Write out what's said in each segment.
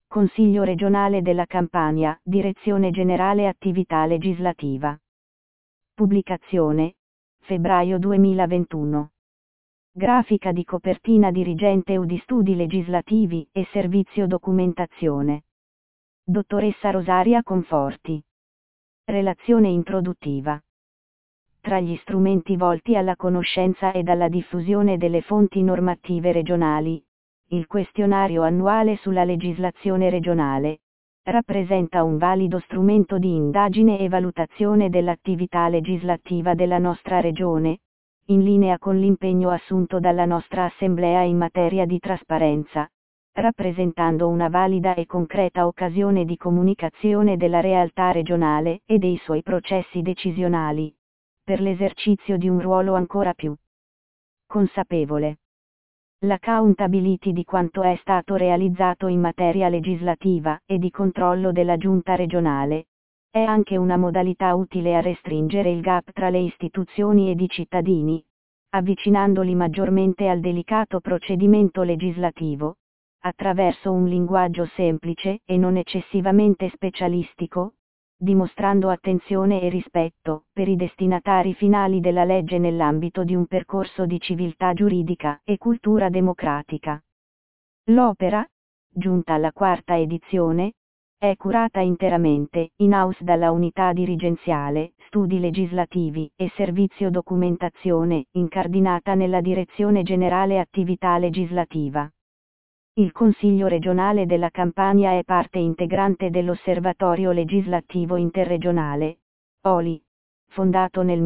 Consiglio regionale della Campania, Direzione Generale Attività Legislativa. Pubblicazione: febbraio 2021. Grafica di copertina dirigente UDI Studi Legislativi e Servizio Documentazione. Dottoressa Rosaria Conforti. Relazione introduttiva. Tra gli strumenti volti alla conoscenza ed alla diffusione delle fonti normative regionali, il questionario annuale sulla legislazione regionale rappresenta un valido strumento di indagine e valutazione dell'attività legislativa della nostra regione, in linea con l'impegno assunto dalla nostra Assemblea in materia di trasparenza, rappresentando una valida e concreta occasione di comunicazione della realtà regionale e dei suoi processi decisionali, per l'esercizio di un ruolo ancora più consapevole. L'accountability di quanto è stato realizzato in materia legislativa e di controllo della Giunta regionale è anche una modalità utile a restringere il gap tra le istituzioni ed i cittadini, avvicinandoli maggiormente al delicato procedimento legislativo, attraverso un linguaggio semplice e non eccessivamente specialistico, dimostrando attenzione e rispetto per i destinatari finali della legge nell'ambito di un percorso di civiltà giuridica e cultura democratica. L'opera, giunta alla quarta edizione, è curata interamente in-house dalla Unità Dirigenziale, Studi Legislativi e Servizio Documentazione, incardinata nella Direzione Generale Attività Legislativa. Il Consiglio regionale della Campania è parte integrante dell'Osservatorio Legislativo Interregionale, OLI, fondato nel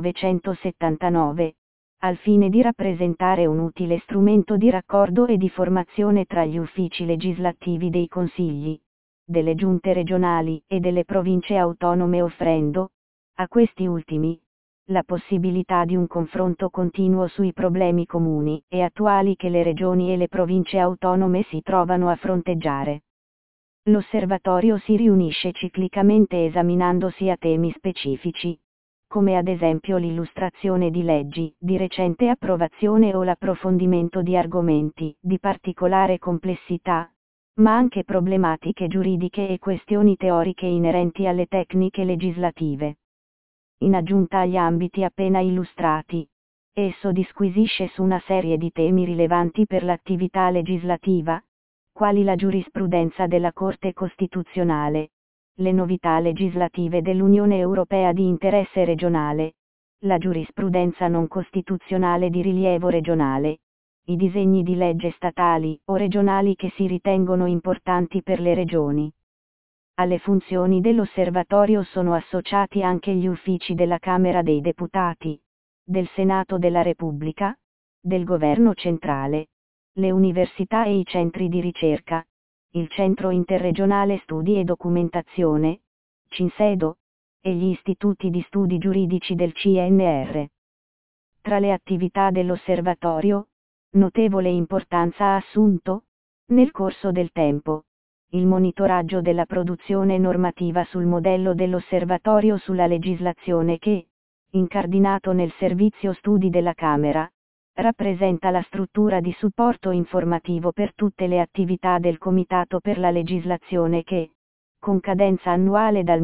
1979, al fine di rappresentare un utile strumento di raccordo e di formazione tra gli uffici legislativi dei consigli, delle giunte regionali e delle province autonome, offrendo, a questi ultimi, la possibilità di un confronto continuo sui problemi comuni e attuali che le regioni e le province autonome si trovano a fronteggiare. L'osservatorio si riunisce ciclicamente esaminando sia temi specifici, come ad esempio l'illustrazione di leggi di recente approvazione o l'approfondimento di argomenti di particolare complessità, ma anche problematiche giuridiche e questioni teoriche inerenti alle tecniche legislative. In aggiunta agli ambiti appena illustrati, esso disquisisce su una serie di temi rilevanti per l'attività legislativa, quali la giurisprudenza della Corte Costituzionale, le novità legislative dell'Unione Europea di interesse regionale, la giurisprudenza non costituzionale di rilievo regionale, i disegni di legge statali o regionali che si ritengono importanti per le regioni. Alle funzioni dell'osservatorio sono associati anche gli uffici della Camera dei Deputati, del Senato della Repubblica, del Governo centrale, le università e i centri di ricerca, il Centro Interregionale Studi e Documentazione, CINSEDO, e gli istituti di studi giuridici del CNR. Tra le attività dell'osservatorio, notevole importanza ha assunto, nel corso del tempo, il monitoraggio della produzione normativa sul modello dell'Osservatorio sulla legislazione che, incardinato nel Servizio Studi della Camera, rappresenta la struttura di supporto informativo per tutte le attività del Comitato per la legislazione che, con cadenza annuale dal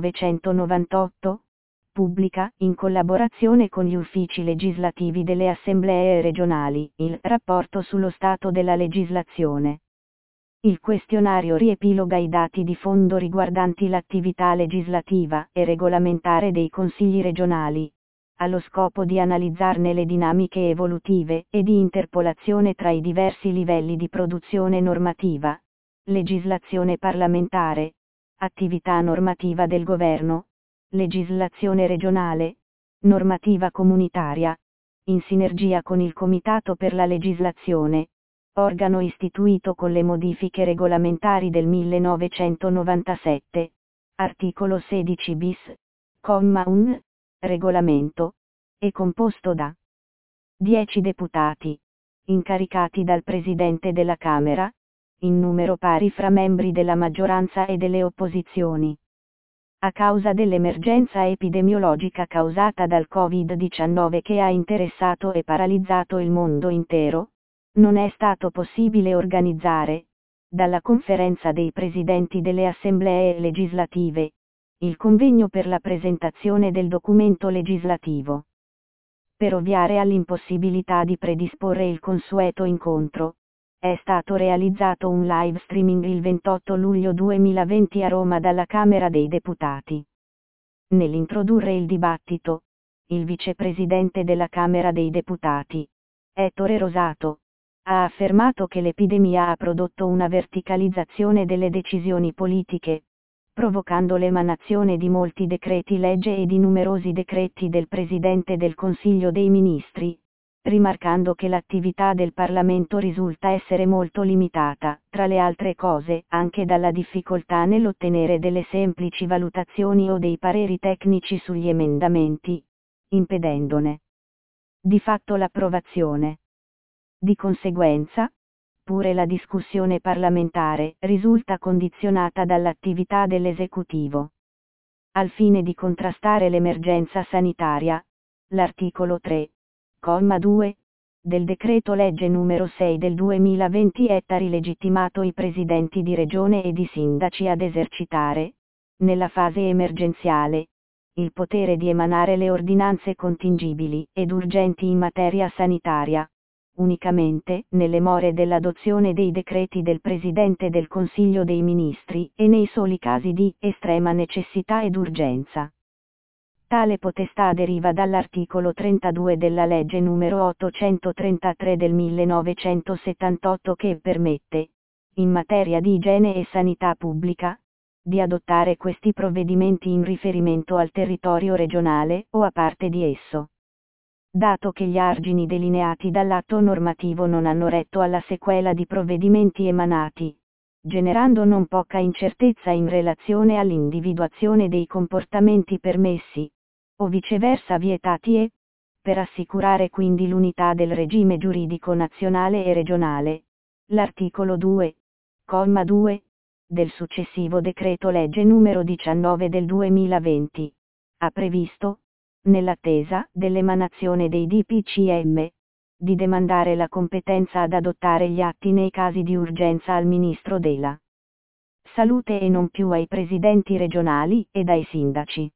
1998, pubblica, in collaborazione con gli uffici legislativi delle assemblee regionali, il rapporto sullo stato della legislazione. Il questionario riepiloga i dati di fondo riguardanti l'attività legislativa e regolamentare dei consigli regionali, allo scopo di analizzarne le dinamiche evolutive e di interpolazione tra i diversi livelli di produzione normativa, legislazione parlamentare, attività normativa del governo, legislazione regionale, normativa comunitaria, in sinergia con il Comitato per la legislazione, organo istituito con le modifiche regolamentari del 1997, articolo 16 bis, comma 1, regolamento, è composto da 10 deputati, incaricati dal Presidente della Camera, in numero pari fra membri della maggioranza e delle opposizioni. A causa dell'emergenza epidemiologica causata dal Covid-19 che ha interessato e paralizzato il mondo intero, non è stato possibile organizzare, dalla Conferenza dei Presidenti delle Assemblee legislative, il convegno per la presentazione del documento legislativo. Per ovviare all'impossibilità di predisporre il consueto incontro, è stato realizzato un live streaming il 28 luglio 2020 a Roma dalla Camera dei Deputati. Nell'introdurre il dibattito, il vicepresidente della Camera dei Deputati, Ettore Rosato, ha affermato che l'epidemia ha prodotto una verticalizzazione delle decisioni politiche, provocando l'emanazione di molti decreti legge e di numerosi decreti del Presidente del Consiglio dei Ministri, rimarcando che l'attività del Parlamento risulta essere molto limitata, tra le altre cose, anche dalla difficoltà nell'ottenere delle semplici valutazioni o dei pareri tecnici sugli emendamenti, impedendone di fatto l'approvazione. Di conseguenza, pure la discussione parlamentare risulta condizionata dall'attività dell'esecutivo. Al fine di contrastare l'emergenza sanitaria, l'articolo 3, comma 2, del decreto legge numero 6 del 2020 ha rilegittimato i presidenti di regione ed i sindaci ad esercitare, nella fase emergenziale, il potere di emanare le ordinanze contingibili ed urgenti in materia sanitaria, unicamente nelle more dell'adozione dei decreti del Presidente del Consiglio dei Ministri e nei soli casi di estrema necessità ed urgenza. Tale potestà deriva dall'articolo 32 della legge numero 833 del 1978 che permette, in materia di igiene e sanità pubblica, di adottare questi provvedimenti in riferimento al territorio regionale o a parte di esso. Dato che gli argini delineati dall'atto normativo non hanno retto alla sequela di provvedimenti emanati, generando non poca incertezza in relazione all'individuazione dei comportamenti permessi, o viceversa vietati e, per assicurare quindi l'unità del regime giuridico nazionale e regionale, l'articolo 2, comma 2, del successivo decreto legge numero 19 del 2020, ha previsto, nell'attesa dell'emanazione dei DPCM, di demandare la competenza ad adottare gli atti nei casi di urgenza al Ministro della Salute e non più ai presidenti regionali ed ai sindaci.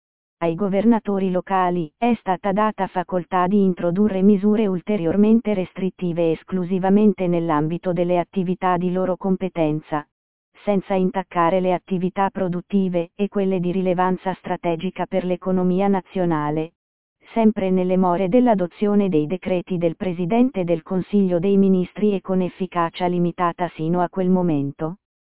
Ai governatori locali è stata data facoltà di introdurre misure ulteriormente restrittive esclusivamente nell'ambito delle attività di loro competenza, senza intaccare le attività produttive e quelle di rilevanza strategica per l'economia nazionale, sempre nelle more dell'adozione dei decreti del Presidente del Consiglio dei Ministri e con efficacia limitata sino a quel momento.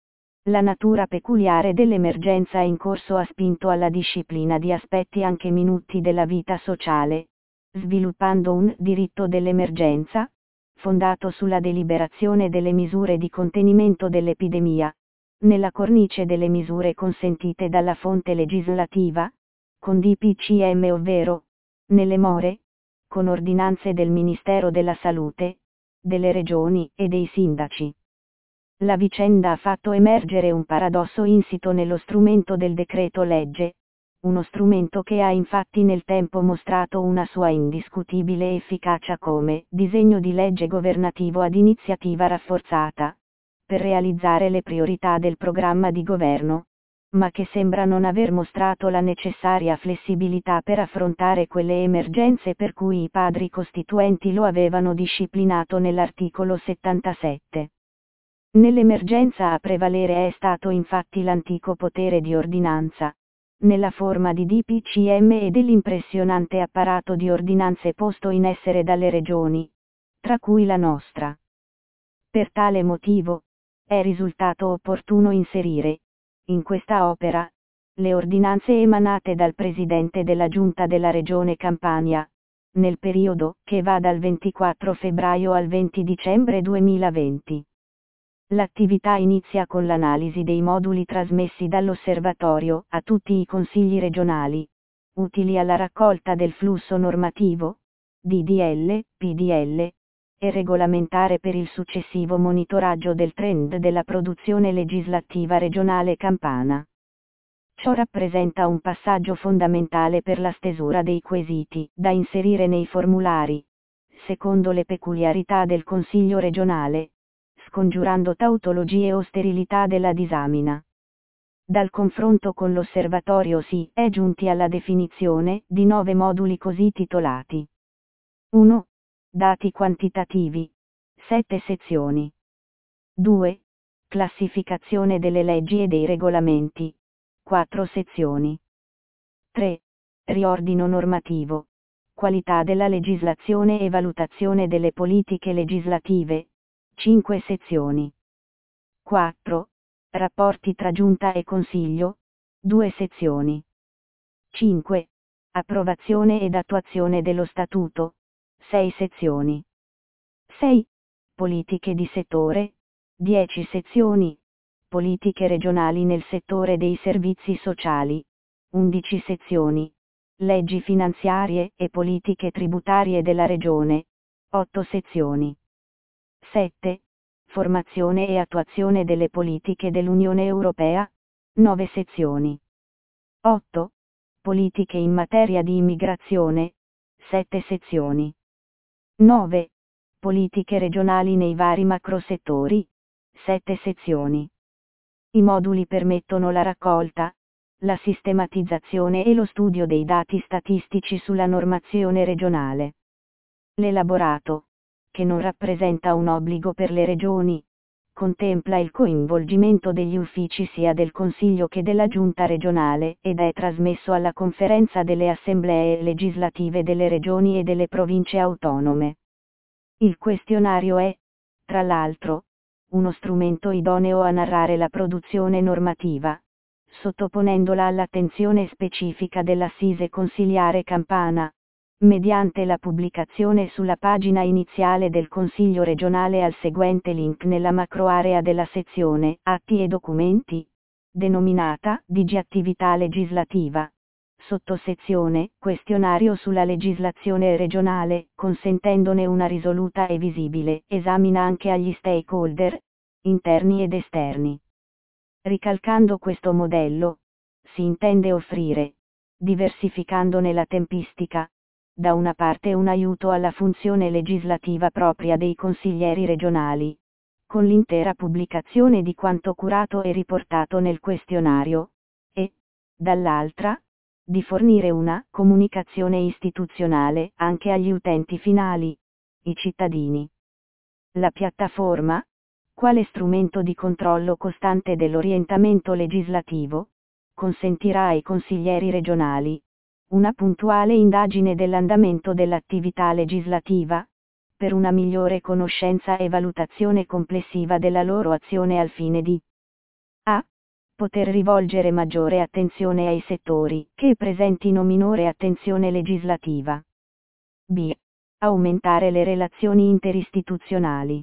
La natura peculiare dell'emergenza in corso ha spinto alla disciplina di aspetti anche minuti della vita sociale, sviluppando un diritto dell'emergenza, fondato sulla deliberazione delle misure di contenimento dell'epidemia, nella cornice delle misure consentite dalla fonte legislativa, con DPCM ovvero, nelle more, con ordinanze del Ministero della Salute, delle regioni e dei sindaci. La vicenda ha fatto emergere un paradosso insito nello strumento del decreto legge, uno strumento che ha infatti nel tempo mostrato una sua indiscutibile efficacia come disegno di legge governativo ad iniziativa rafforzata, per realizzare le priorità del programma di governo, ma che sembra non aver mostrato la necessaria flessibilità per affrontare quelle emergenze per cui i padri costituenti lo avevano disciplinato nell'articolo 77. Nell'emergenza a prevalere è stato infatti l'antico potere di ordinanza, nella forma di DPCM e dell'impressionante apparato di ordinanze posto in essere dalle regioni, tra cui la nostra. Per tale motivo, è risultato opportuno inserire, in questa opera, le ordinanze emanate dal Presidente della Giunta della Regione Campania, nel periodo che va dal 24 febbraio al 20 dicembre 2020. L'attività inizia con l'analisi dei moduli trasmessi dall'osservatorio a tutti i consigli regionali, utili alla raccolta del flusso normativo, DDL, PDL, e regolamentare per il successivo monitoraggio del trend della produzione legislativa regionale campana. Ciò rappresenta un passaggio fondamentale per la stesura dei quesiti da inserire nei formulari, secondo le peculiarità del Consiglio regionale, scongiurando tautologie o sterilità della disamina. Dal confronto con l'osservatorio si è giunti alla definizione di 9 moduli così titolati. 1. Dati quantitativi. 7 sezioni. 2. Classificazione delle leggi e dei regolamenti. 4 sezioni. 3. Riordino normativo. Qualità della legislazione e valutazione delle politiche legislative. 5 sezioni. 4. Rapporti tra Giunta e Consiglio. 2 sezioni. 5. Approvazione ed attuazione dello Statuto. 6 sezioni. 6. Politiche di settore. 10 sezioni. Politiche regionali nel settore dei servizi sociali. 11 sezioni. Leggi finanziarie e politiche tributarie della Regione. 8 sezioni. 7. Formazione e attuazione delle politiche dell'Unione Europea. 9 sezioni. 8. Politiche in materia di immigrazione. 7 sezioni. 9. Politiche regionali nei vari macrosettori. 7 sezioni. I moduli permettono la raccolta, la sistematizzazione e lo studio dei dati statistici sulla normazione regionale. L'elaborato, che non rappresenta un obbligo per le regioni, contempla il coinvolgimento degli uffici sia del Consiglio che della Giunta regionale ed è trasmesso alla Conferenza delle Assemblee legislative delle regioni e delle province autonome. Il questionario è, tra l'altro, uno strumento idoneo a narrare la produzione normativa, sottoponendola all'attenzione specifica dell'Assise Consiliare Campana, mediante la pubblicazione sulla pagina iniziale del Consiglio regionale al seguente link nella macroarea della sezione Atti e documenti, denominata DG Attività legislativa. Sottosezione Questionario sulla legislazione regionale, consentendone una risoluta e visibile esamina anche agli stakeholder, interni ed esterni. Ricalcando questo modello, si intende offrire, diversificandone la tempistica, da una parte un aiuto alla funzione legislativa propria dei consiglieri regionali, con l'intera pubblicazione di quanto curato e riportato nel questionario, e, dall'altra, di fornire una comunicazione istituzionale anche agli utenti finali, i cittadini. La piattaforma, quale strumento di controllo costante dell'orientamento legislativo, consentirà ai consiglieri regionali una puntuale indagine dell'andamento dell'attività legislativa, per una migliore conoscenza e valutazione complessiva della loro azione al fine di a. Poter rivolgere maggiore attenzione ai settori che presentino minore attenzione legislativa. b. Aumentare le relazioni interistituzionali.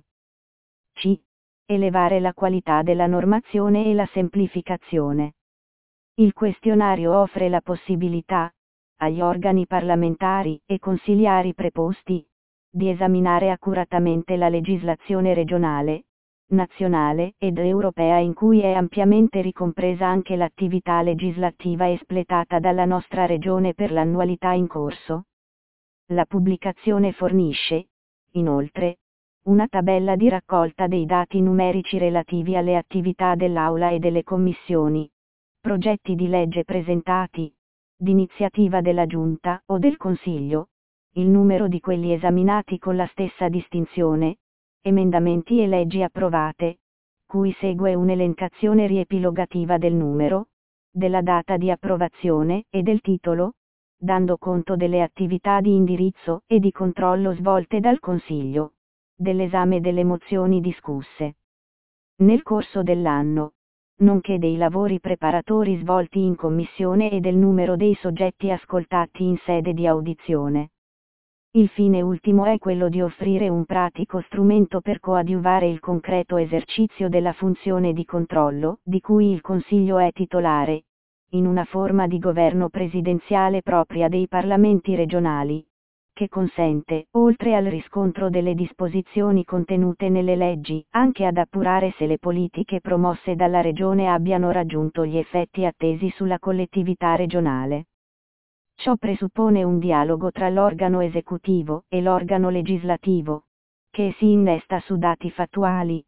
c. Elevare la qualità della normazione e la semplificazione. Il questionario offre la possibilità, agli organi parlamentari e consiliari preposti, di esaminare accuratamente la legislazione regionale, nazionale ed europea in cui è ampiamente ricompresa anche l'attività legislativa espletata dalla nostra regione per l'annualità in corso. La pubblicazione fornisce, inoltre, una tabella di raccolta dei dati numerici relativi alle attività dell'Aula e delle commissioni, progetti di legge presentati, d'iniziativa della Giunta o del Consiglio, il numero di quelli esaminati con la stessa distinzione, emendamenti e leggi approvate, cui segue un'elencazione riepilogativa del numero, della data di approvazione e del titolo, dando conto delle attività di indirizzo e di controllo svolte dal Consiglio, dell'esame delle mozioni discusse nel corso dell'anno, nonché dei lavori preparatori svolti in commissione e del numero dei soggetti ascoltati in sede di audizione. Il fine ultimo è quello di offrire un pratico strumento per coadiuvare il concreto esercizio della funzione di controllo, di cui il Consiglio è titolare, in una forma di governo presidenziale propria dei parlamenti regionali, che consente, oltre al riscontro delle disposizioni contenute nelle leggi, anche ad appurare se le politiche promosse dalla Regione abbiano raggiunto gli effetti attesi sulla collettività regionale. Ciò presuppone un dialogo tra l'organo esecutivo e l'organo legislativo, che si innesta su dati fattuali,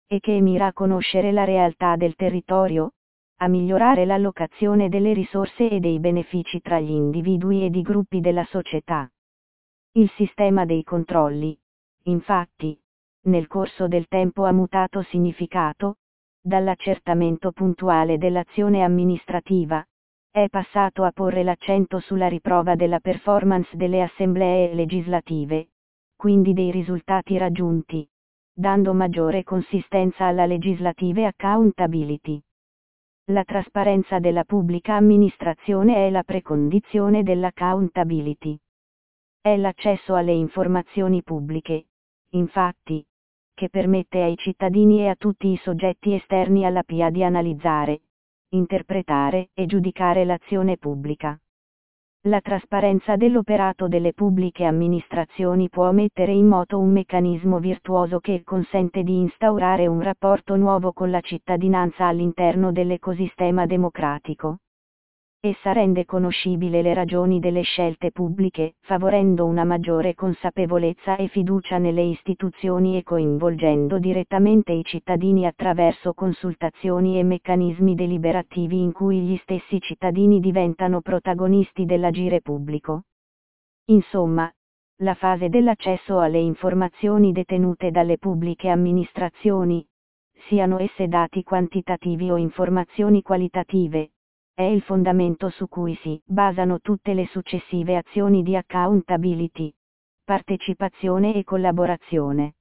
e che mira a conoscere la realtà del territorio, a migliorare l'allocazione delle risorse e dei benefici tra gli individui ed i gruppi della società. Il sistema dei controlli, infatti, nel corso del tempo ha mutato significato, dall'accertamento puntuale dell'azione amministrativa, è passato a porre l'accento sulla riprova della performance delle assemblee legislative, quindi dei risultati raggiunti, dando maggiore consistenza alla legislative accountability. La trasparenza della pubblica amministrazione è la precondizione dell'accountability. È l'accesso alle informazioni pubbliche, infatti, che permette ai cittadini e a tutti i soggetti esterni alla PA di analizzare, interpretare e giudicare l'azione pubblica. La trasparenza dell'operato delle pubbliche amministrazioni può mettere in moto un meccanismo virtuoso che consente di instaurare un rapporto nuovo con la cittadinanza all'interno dell'ecosistema democratico. Essa rende conoscibile le ragioni delle scelte pubbliche, favorendo una maggiore consapevolezza e fiducia nelle istituzioni e coinvolgendo direttamente i cittadini attraverso consultazioni e meccanismi deliberativi in cui gli stessi cittadini diventano protagonisti dell'agire pubblico. Insomma, la fase dell'accesso alle informazioni detenute dalle pubbliche amministrazioni, siano esse dati quantitativi o informazioni qualitative, è il fondamento su cui si basano tutte le successive azioni di accountability, partecipazione e collaborazione.